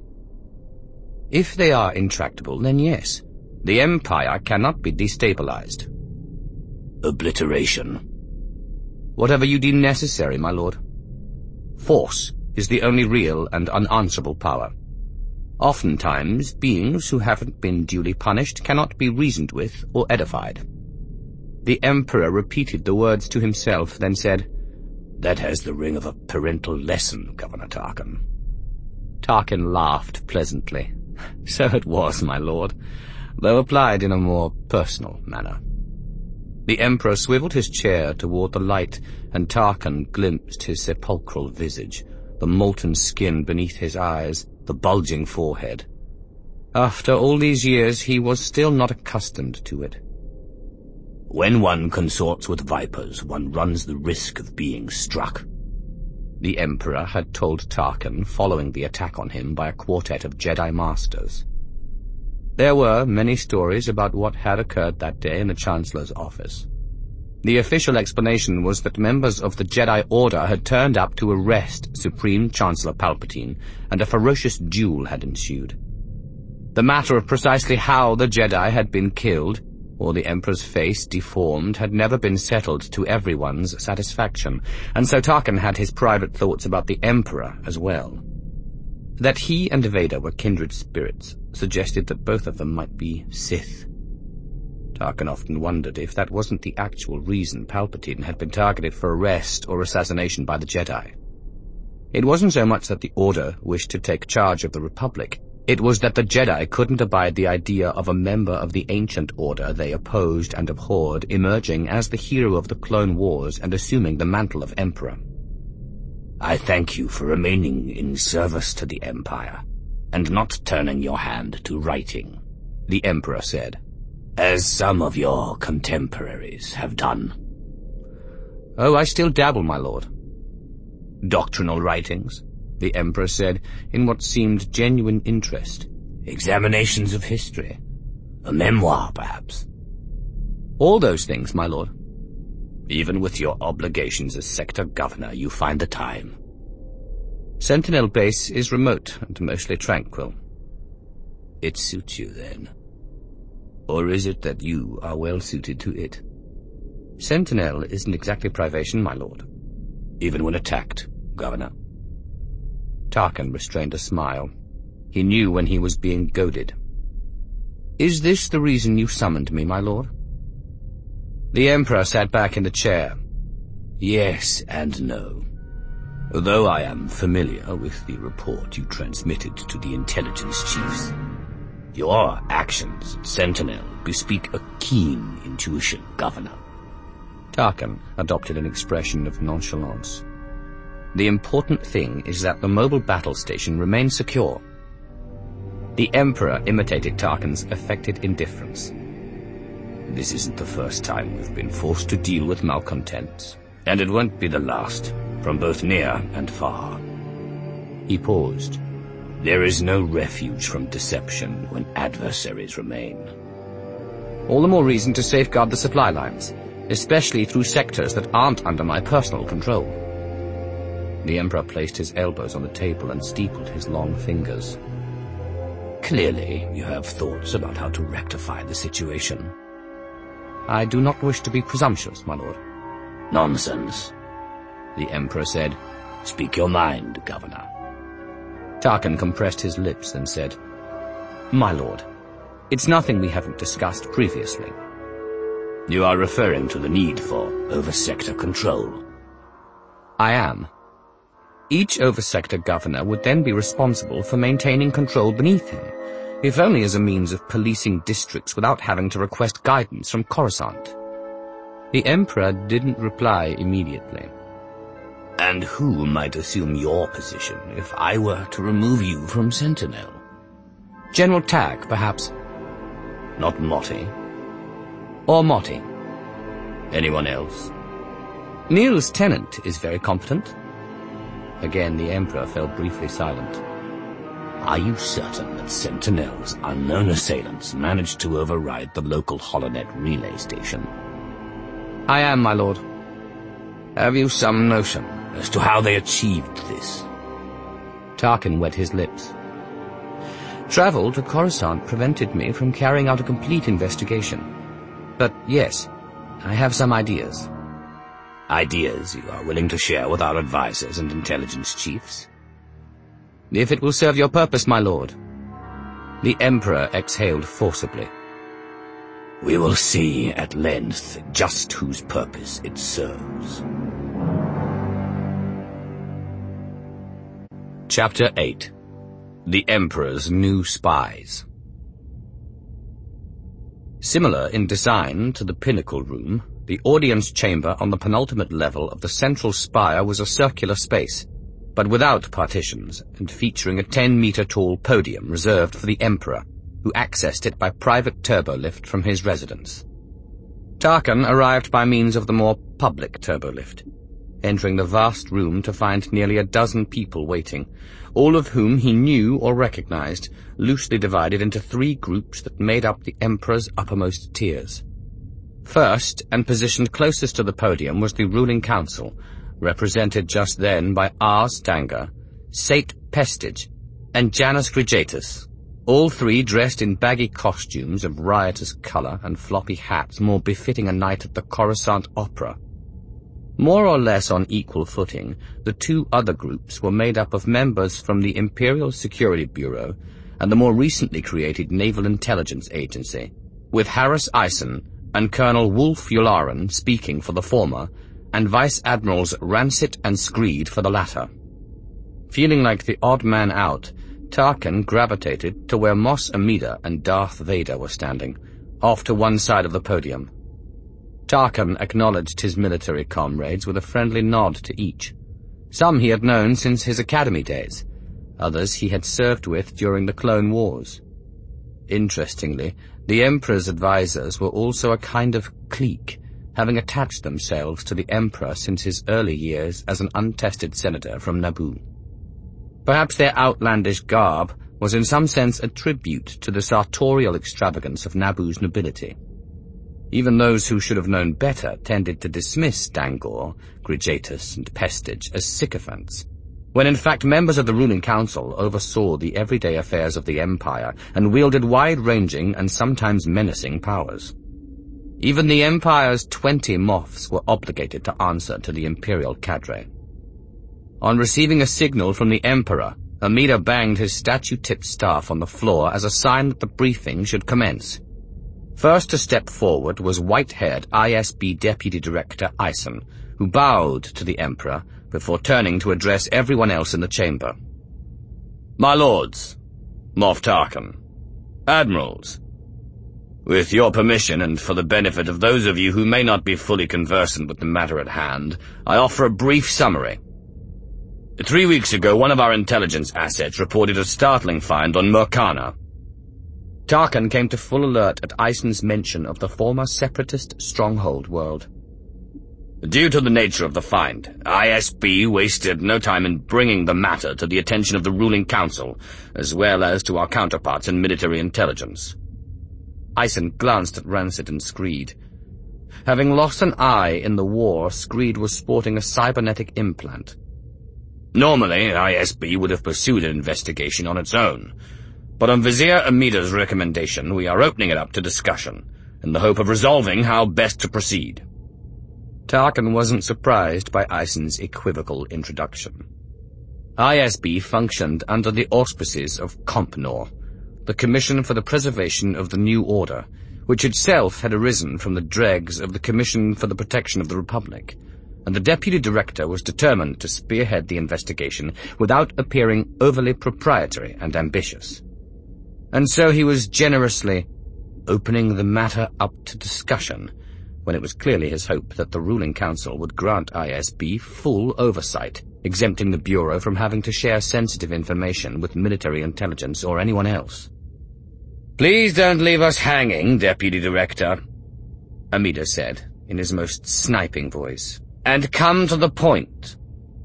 S1: If they are intractable, then yes, the Empire cannot be destabilized. Obliteration. Whatever you deem necessary, my lord. Force is the only real and unanswerable power. Oftentimes, beings who haven't been duly punished cannot be reasoned with or edified. The Emperor repeated the words to himself, then said, That has the ring of a parental lesson, Governor Tarkin. Tarkin laughed pleasantly. So it was, my lord, though applied in a more personal manner. The Emperor swiveled his chair toward the light, and Tarkin glimpsed his sepulchral visage, the molten skin beneath his eyes, the bulging forehead. After all these years, he was still not accustomed to it. When one consorts with vipers, one runs the risk of being struck, the Emperor had told Tarkin following the attack on him by a quartet of Jedi Masters. There were many stories about what had occurred that day in the Chancellor's office. The official explanation was that members of the Jedi Order had turned up to arrest Supreme Chancellor Palpatine, and a ferocious duel had ensued. The matter of precisely how the Jedi had been killed, or the Emperor's face deformed, had never been settled to everyone's satisfaction, and so Tarkin had his private thoughts about the Emperor as well. That he and Vader were kindred spirits suggested that both of them might be Sith. Tarkin often wondered if that wasn't the actual reason Palpatine had been targeted for arrest or assassination by the Jedi. It wasn't so much that the Order wished to take charge of the Republic. It was that the Jedi couldn't abide the idea of a member of the ancient order they opposed and abhorred emerging as the hero of the Clone Wars and assuming the mantle of Emperor. I thank you for remaining in service to the Empire, and not turning your hand to writing, the Emperor said, as some of your contemporaries have done. Oh, I still dabble, my lord. Doctrinal writings, the Emperor said, in what seemed genuine interest. Examinations of history. A memoir, perhaps. All those things, my lord. Even with your obligations as Sector Governor, you find the time. Sentinel Base is remote and mostly tranquil. It suits you, then. Or is it that you are well suited to it? Sentinel isn't exactly privation, my lord. Even when attacked, Governor. Tarkin restrained a smile. He knew when he was being goaded. Is this the reason you summoned me, my lord? The Emperor sat back in the chair. Yes and no. Although I am familiar with the report you transmitted to the intelligence chiefs, your actions at Sentinel bespeak a keen intuition, Governor. Tarkin adopted an expression of nonchalance. The important thing is that the mobile battle station remains secure. The Emperor imitated Tarkin's affected indifference. This isn't the first time we've been forced to deal with malcontents, and it won't be the last, from both near and far. He paused. There is no refuge from deception when adversaries remain. All the more reason to safeguard the supply lines, especially through sectors that aren't under my personal control. The Emperor placed his elbows on the table and steepled his long fingers. Clearly, you have thoughts about how to rectify the situation. I do not wish to be presumptuous, my lord. Nonsense, the Emperor said. Speak your mind, Governor. Tarkin compressed his lips and said, My lord, it's nothing we haven't discussed previously. You are referring to the need for over-sector control. I am. Each over-sector governor would then be responsible for maintaining control beneath him, if only as a means of policing districts without having to request guidance from Coruscant. The Emperor didn't reply immediately. And who might assume your position if I were to remove you from Sentinel? General Tagg, perhaps. Not Motti. Or Motti. Anyone else? Niels Tennant is very competent. Again the Emperor fell briefly silent. Are you certain that Sentinel's unknown assailants managed to override the local Holonet relay station? I am, my lord. Have you some notion as to how they achieved this? Tarkin wet his lips. Travel to Coruscant prevented me from carrying out a complete investigation. But yes, I have some ideas. Ideas you are willing to share with our advisors and intelligence chiefs? If it will serve your purpose, my lord. The Emperor exhaled forcibly. We will see at length just whose purpose it serves. Chapter 8. The Emperor's New Spies. Similar in design to the Pinnacle Room, the audience chamber on the penultimate level of the central spire was a circular space, but without partitions and featuring a 10-meter-tall podium reserved for the Emperor, who accessed it by private turbolift from his residence. Tarkin arrived by means of the more public turbolift, entering the vast room to find nearly a dozen people waiting, all of whom he knew or recognized, loosely divided into 3 groups that made up the Emperor's uppermost tiers. First, and positioned closest to the podium, was the ruling council, represented just then by Ars Danga, Sate Pestage, and Janus Grijatus, all 3 dressed in baggy costumes of riotous color and floppy hats more befitting a night at the Coruscant Opera. More or less on equal footing, the 2 other groups were made up of members from the Imperial Security Bureau and the more recently created Naval Intelligence Agency, with Harris Eisen and Colonel Wolf Yularen speaking for the former, and Vice Admirals Rancid and Screed for the latter. Feeling like the odd man out, Tarkin gravitated to where Mos Amida and Darth Vader were standing, off to one side of the podium. Tarkin acknowledged his military comrades with a friendly nod to each. Some he had known since his academy days, others he had served with during the Clone Wars. Interestingly, the Emperor's advisors were also a kind of clique, having attached themselves to the Emperor since his early years as an untested senator from Naboo. Perhaps their outlandish garb was in some sense a tribute to the sartorial extravagance of Naboo's nobility. Even those who should have known better tended to dismiss Dangor, Grijatus, and Pestage as sycophants, when in fact members of the ruling council oversaw the everyday affairs of the Empire and wielded wide-ranging and sometimes menacing powers. Even the Empire's 20 Moffs were obligated to answer to the Imperial cadre. On receiving a signal from the Emperor, Amida banged his statue-tipped staff on the floor as a sign that the briefing should commence. First to step forward was white-haired ISB Deputy Director Eisen, who bowed to the Emperor before turning to address everyone else in the chamber. My lords, Moff Tarkin, admirals, With your permission, and for the benefit of those of you who may not be fully conversant with the matter at hand, I offer a brief summary. 3 weeks ago, one of our intelligence assets reported a startling find on Murkana. Tarkin came to full alert at Eisen's mention of the former separatist stronghold world. Due to the nature of the find, ISB wasted no time in bringing the matter to the attention of the ruling council, as well as to our counterparts in military intelligence. Eisen glanced at Rancid and Screed. Having lost an eye in the war, Screed was sporting a cybernetic implant. Normally, ISB would have pursued an investigation on its own, but on Vizier Amida's recommendation, we are opening it up to discussion, in the hope of resolving how best to proceed. Tarkin wasn't surprised by Eisen's equivocal introduction. ISB functioned under the auspices of Compnor, the Commission for the Preservation of the New Order, which itself had arisen from the dregs of the Commission for the Protection of the Republic, and the Deputy Director was determined to spearhead the investigation without appearing overly proprietary and ambitious. And so he was generously opening the matter up to discussion, when it was clearly his hope that the ruling council would grant ISB full oversight, exempting the Bureau from having to share sensitive information with military intelligence or anyone else. "Please don't leave us hanging, Deputy Director," Amida said, in his most sniping voice, "and come to the point."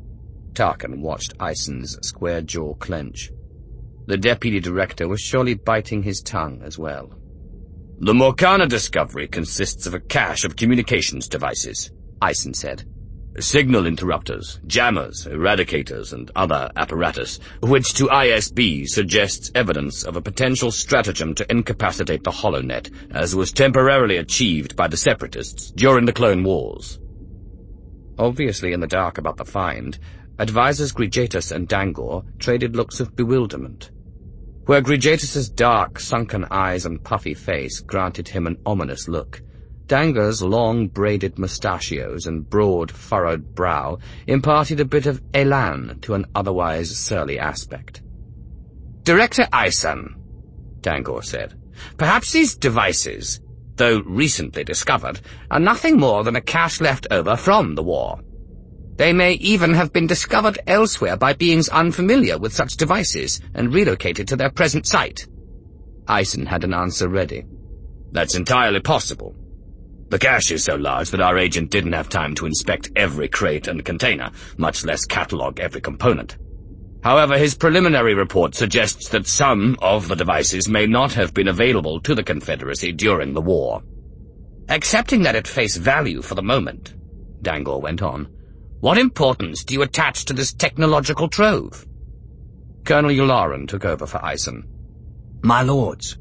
S1: Tarkin watched Eisen's square jaw clench. The Deputy Director was surely biting his tongue as well. "The Murkana discovery consists of a cache of communications devices," Eisen said. "Signal interrupters, jammers, eradicators, and other apparatus, which to ISB suggests evidence of a potential stratagem to incapacitate the HoloNet, as was temporarily achieved by the Separatists during the Clone Wars." Obviously in the dark about the find, advisors Grijatus and Dangor traded looks of bewilderment. Where Grijatus's dark, sunken eyes and puffy face granted him an ominous look, Dangor's long, braided mustachios and broad, furrowed brow imparted a bit of elan to an otherwise surly aspect. "Director Eisen," Dangor said, "perhaps these devices, though recently discovered, are nothing more than a cache left over from the war. They may even have been discovered elsewhere by beings unfamiliar with such devices and relocated to their present site." Eisen had an answer ready. "That's entirely possible. The cache is so large that our agent didn't have time to inspect every crate and container, much less catalog every component. However, his preliminary report suggests that some of the devices may not have been available to the Confederacy during the war." "Accepting that at face value for the moment," Dangor went on, "what importance do you attach to this technological trove?" Colonel Yularen took over for Eisen.
S3: "My lords,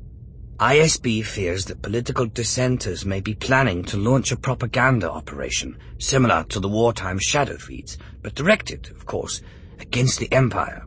S3: ISB fears that political dissenters may be planning to launch a propaganda operation similar to the wartime shadow feeds, but directed, of course, against the Empire."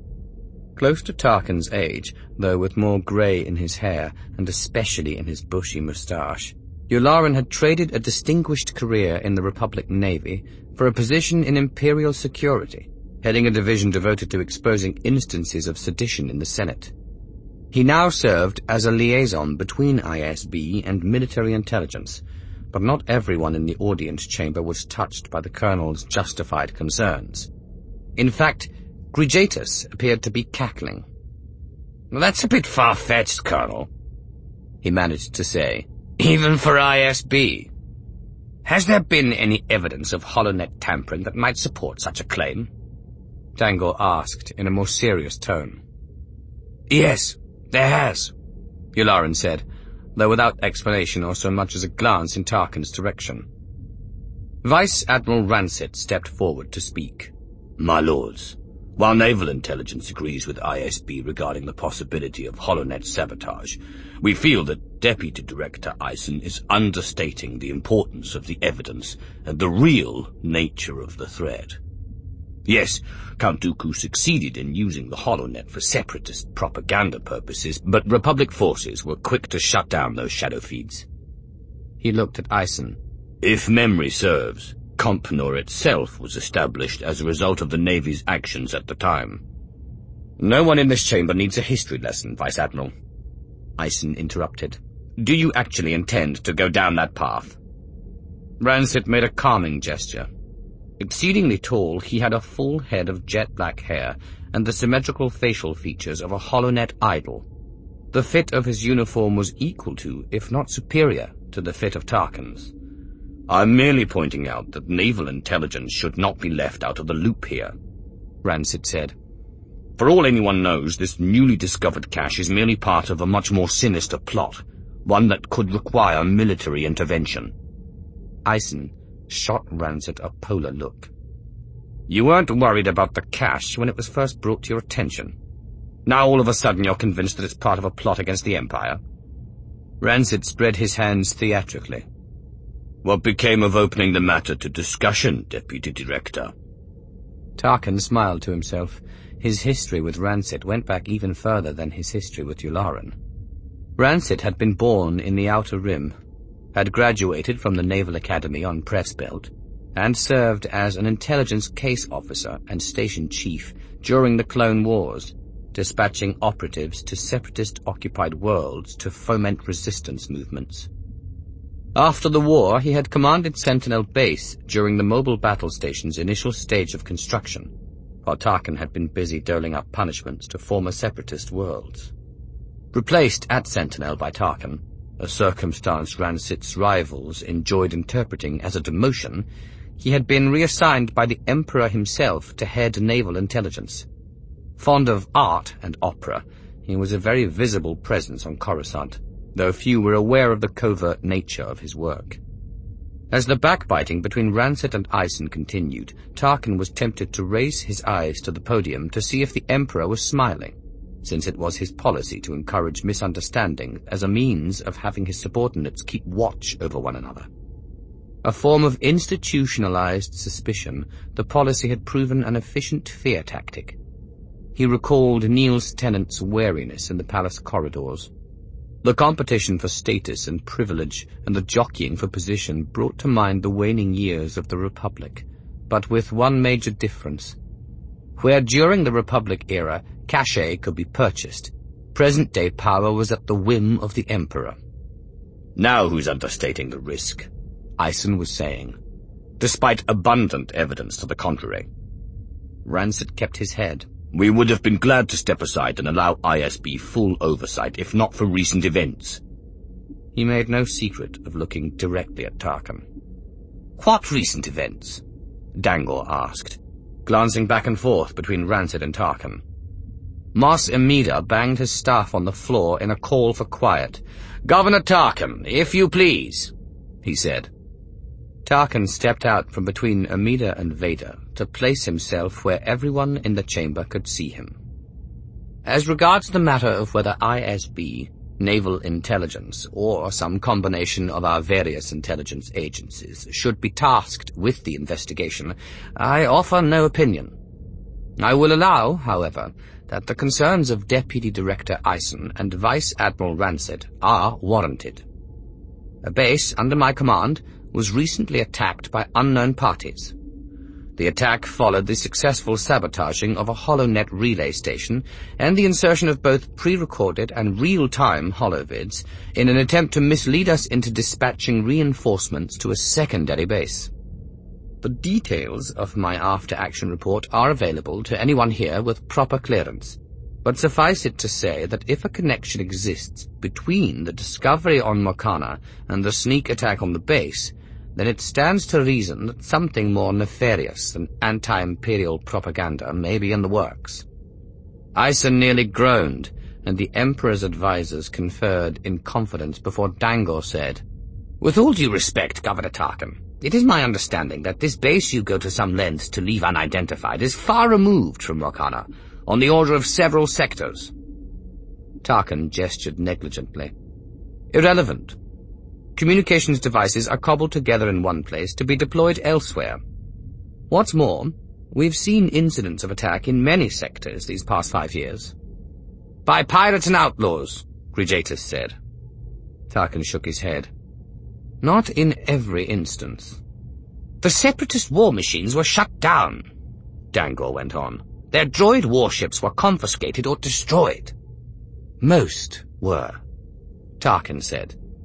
S1: Close to Tarkin's age, though with more grey in his hair and especially in his bushy moustache, Yularen had traded a distinguished career in the Republic Navy for a position in Imperial Security, heading a division devoted to exposing instances of sedition in the Senate. He now served as a liaison between ISB and military intelligence, but not everyone in the audience chamber was touched by the Colonel's justified concerns. In fact, Grijatus appeared to be cackling. "That's a bit far-fetched, Colonel," he managed to say, "even for ISB. Has there been any evidence of HoloNet tampering that might support such a claim?" Dangor asked in a more serious tone.
S3: "Yes, there has,"
S1: Yularen said, though without explanation or so much as a glance in Tarkin's direction. Vice Admiral Rancid stepped forward to speak.
S2: "My lords, while naval intelligence agrees with ISB regarding the possibility of HoloNet sabotage, we feel that Deputy Director Eisen is understating the importance of the evidence and the real nature of the threat. Yes, Count Dooku succeeded in using the HoloNet for separatist propaganda purposes, but Republic forces were quick to shut down those shadow feeds."
S1: He looked at Eisen.
S2: "If memory serves, Compnor itself was established as a result of the Navy's actions at the time."
S1: "No one in this chamber needs a history lesson, Vice Admiral," Eisen interrupted. Do you actually intend to go down that path? Rancid made a calming gesture. Exceedingly tall, he had a full head of jet-black hair and the symmetrical facial features of a HoloNet idol. The fit of his uniform was equal to, if not superior, to the fit of Tarkin's. I'm merely pointing out that naval intelligence should not be left out of the loop here, Rancid said. For all anyone knows, this newly discovered cache is merely part of a much more sinister plot, one that could require military intervention. Eisen shot Rancid a polar look. You weren't worried about the cache when it was first brought to your attention. Now all of a sudden you're convinced that it's part of a plot against the Empire? Rancid spread his hands theatrically. What became of opening the matter to discussion, Deputy Director? Tarkin smiled to himself. His history with Rancid went back even further than his history with Yularen. Rancid had been born in the Outer Rim, had graduated from the Naval Academy on Pressbelt, and served as an intelligence case officer and station chief during the Clone Wars, dispatching operatives to separatist-occupied worlds to foment resistance movements. After the war, he had commanded Sentinel Base during the mobile battle station's initial stage of construction, while Tarkin had been busy doling out punishments to former separatist worlds. Replaced at Sentinel by Tarkin, a circumstance Rancid's rivals enjoyed interpreting as a demotion, he had been reassigned by the Emperor himself to head naval intelligence. Fond of art and opera, he was a very visible presence on Coruscant, though few were aware of the covert nature of his work. As the backbiting between Rancid and Eisen continued, Tarkin was tempted to raise his eyes to the podium to see if the Emperor was smiling, since it was his policy to encourage misunderstanding as a means of having his subordinates keep watch over one another. A form of institutionalized suspicion, the policy had proven an efficient fear tactic. He recalled Niels Tennant's wariness in the palace corridors. The competition for status and privilege and the jockeying for position brought to mind the waning years of the Republic, but with one major difference. Where during the Republic era cachet could be purchased, present-day power was at the whim of the Emperor. Now who's understating the risk? Eisen was saying, despite abundant evidence to the contrary. Rancid kept his head. We would have been glad to step aside and allow ISB full oversight, if not for recent events. He made no secret of looking directly at Tarkin. What recent events? Dangor asked, glancing back and forth between Rancid and Tarkin. Mos Amida banged his staff on the floor in a call for quiet. Governor Tarkin, if you please, he said. Tarkin stepped out from between Amida and Vader to place himself where everyone in the chamber could see him. As regards the matter of whether ISB, naval intelligence, or some combination of our various intelligence agencies should be tasked with the investigation, I offer no opinion. I will allow, however, that the concerns of Deputy Director Eisen and Vice Admiral Rancid are warranted. A base under my command was recently attacked by unknown parties. The attack followed the successful sabotaging of a HoloNet relay station and the insertion of both pre-recorded and real-time holovids in an attempt to mislead us into dispatching reinforcements to a secondary base. The details of my after-action report are available to anyone here with proper clearance, but suffice it to say that if a connection exists between the discovery on Mokana and the sneak attack on the base, then it stands to reason that something more nefarious than anti-imperial propaganda may be in the works. Eisen nearly groaned, and the Emperor's advisers conferred in confidence before Dangor said, With all due respect, Governor Tarkin, it is my understanding that this base you go to some lengths to leave unidentified is far removed from Mokana, on the order of several sectors. Tarkin gestured negligently. Irrelevant. Communications devices are cobbled together in one place to be deployed elsewhere. What's more, we've seen incidents of attack in many sectors these past 5 years. By pirates and outlaws, Grijatus said. Tarkin shook his head. Not in every instance. The separatist war machines were shut down, Dangor went on. Their droid warships were confiscated or destroyed. Most were, Tarkin said.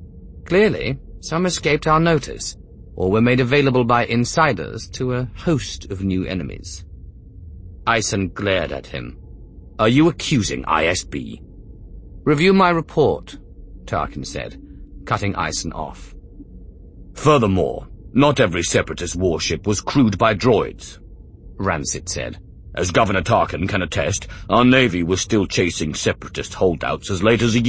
S1: Clearly, some escaped our notice, or were made available by insiders to a host of new enemies. Ison glared at him.
S3: Are you accusing ISB?
S1: Review my report, Tarkin said, cutting Ison off.
S3: Furthermore, not every Separatist warship was crewed by droids,
S1: Rancid said.
S3: As Governor Tarkin can attest, our Navy was still chasing Separatist holdouts as late as a